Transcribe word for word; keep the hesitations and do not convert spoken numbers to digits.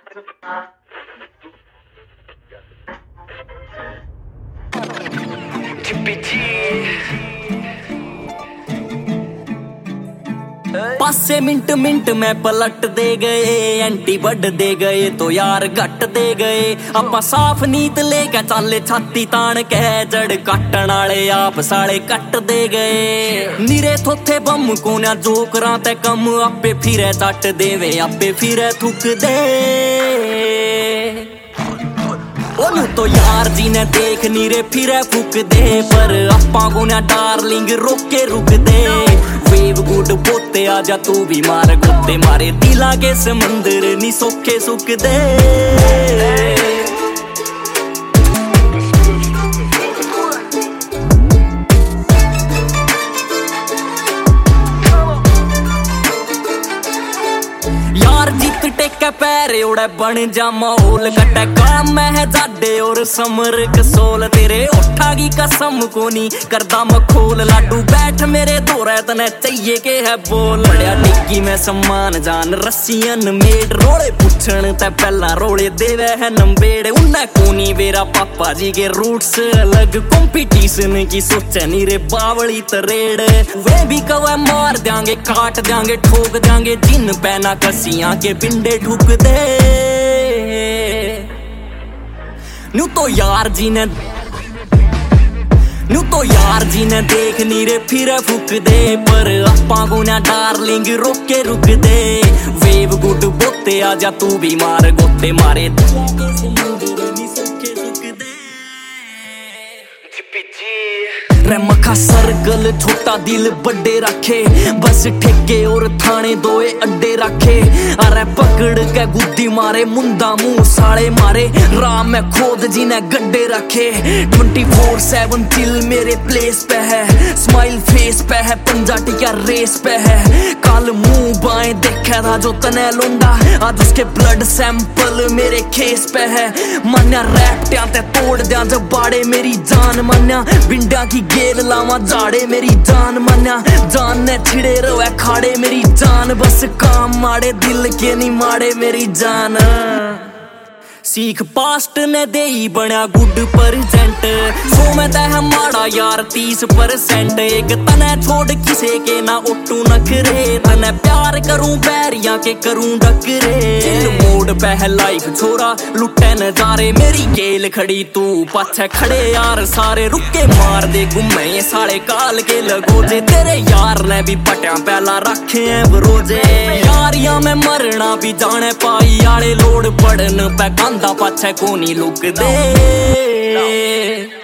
पासे mint mint में पलट दे गए, एंटी बढ़ दे गए तो यार घट दे गए। आपा साफ नीत लेके चाले छाती तान के, जड़ काटण आले आप साले कट दे गए। निरे थोथे बम कोन्या जोकरां ते कम, आपे फिरे चट देवे आपे फिरे थुक दे। ओनू तो यार जी ने देख नीरे फिरे फूक दे, पर आपा को ना डार्लिंग रोक के रुक दे। वेव गुड बोते आजा तू भी मार गोते, मारे दिला के समंदर नी सोखे सुख दे। यार जित टेके पैरे उड़े बन जा माहौल, कटे काम है जाडे और समर कसोल। तेरे उठा की कसम कोनी करदा मखोल, लाडू बैठ मेरे दोरे तने चाहिए के है बोल। बड़िया टिक्की में सम्मान जान रसियन मेड, रोले पूछण ते पहला रोले देवे है नंबेड़। उन्हें कोनी मेरा पापा जी के रूट्स अलग, कंपटीशन की सोचे नी रे बावली तरेड़। वे भी कवे मार देंगे काट देंगे ठोक देंगे, जिन पैना कसियां के पिंडे ठुक दे। नू तो यार जी ने नू तो यार जी ने देख नीरे फिरे फूक दे, पर आपा को ना डार्लिंग रोक के रुक दे। वेव गुड बोते आजा तू भी मार गोते, मारे मखा सर्कल छोटा दिल बड़े रखे, बस ठेके और थाने दोए अड्डे रखे। अरे पकड़ के गुद्दी मारे मुंदा मुंह साले मारे, राम में खोद जी ने गड्ढे रखे। ट्वेंटी फोर सेवन चिल मेरे प्लेस पे है, स्माइल फेस पे है, पंजा टिका रेस पे है। कल मुंह बाएं देखा था जो तने लुंडा, आज उसके ब्लड सैंपल मेरे केस पे है। मान्या रैप्टियां ते तोड़ दिया जब बाड़े मेरी जान, मान्या बिंडिया की गेल लावा जाड़े मेरी जान। मान्या जान ने छिड़े रोए खाड़े मेरी जान, बस काम माड़े दिल के नहीं माड़े मेरी जान। सीख पास्ट ने दे ही बना गुड परसेंट, सो में तह माड़ा यार तीस परसेंट। एक तने छोड़ किसे के ना उठू नखरे, तने प्यार करूं बैरिया के करूं डकरे। चिल मोड पे है लाइफ छोरा लुटे नजारे, मेरी गेल खड़ी तू पाछे खड़े यार सारे। रुके मार दे गुम्मे ये साले काल के लगोजे, तेरे यार ने भी पटिया पहला रखे हैं बरोजे। यारियां में मरना भी जाने पाई आले, लोड पड़न पे कांदा पाछे कोनी लुक दे।